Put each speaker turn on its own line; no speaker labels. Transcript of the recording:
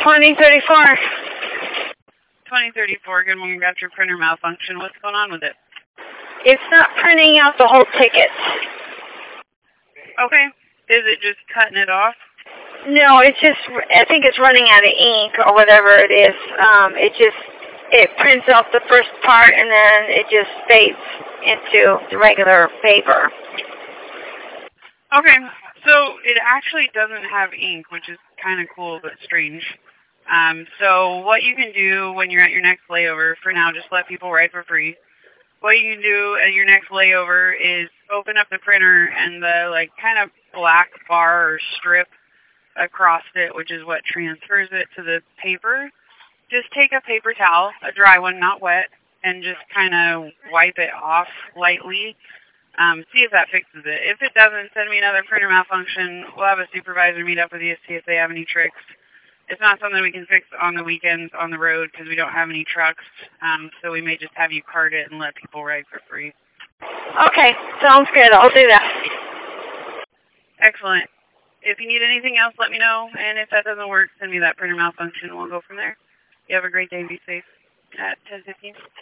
2034.
2034, good morning, got your printer malfunction. What's going on with it?
It's not printing out the whole ticket.
Okay. Is it just cutting it off?
No, it's just, I think it's running out of ink or whatever it is. It prints off the first part and then it just fades into the regular paper.
Okay, so it actually doesn't have ink, which is kind of cool but strange. So what you can do when you're at your next layover, for now, just let people write for free. What you can do at your next layover is open up the printer and the kind of black bar or strip across it, which is what transfers it to the paper. Just take a paper towel, a dry one, not wet, and just kind of wipe it off lightly. See if that fixes it. If it doesn't, send me another printer malfunction. We'll have a supervisor meet up with you to see if they have any tricks. It's not something we can fix on the weekends on the road because we don't have any trucks, so we may just have you cart it and let people ride for free.
Okay, sounds good. I'll do that.
Excellent. If you need anything else, let me know, and if that doesn't work, send me that printer malfunction and we'll go from there. You have a great day. Be safe. At 10:15.